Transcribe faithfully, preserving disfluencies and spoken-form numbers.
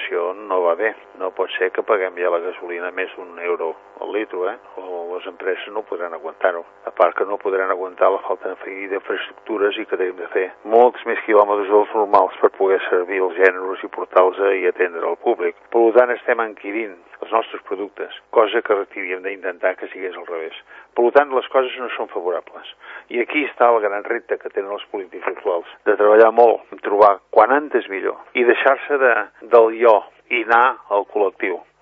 situació no va bé. No pot ser que paguem ja la gasolina més d'un euro al litre, eh? O les empreses no podran aguantar-ho. A part que no podran aguantar la falta d'infraestructures i que tenim de fer molts més quilòmetres dels normals per poder servir els gèneres i portar-los i atendre al públic. Per tant, estem enquirint els nostres productes, cosa que hauríem d'intentar que sigués al revés. Per tant, les coses no són favorables. I aquí està el gran repte que tenen els polítics actuals, de treballar molt, trobar quan antes millor i deixar-se de, del jo i anar al col·lectiu.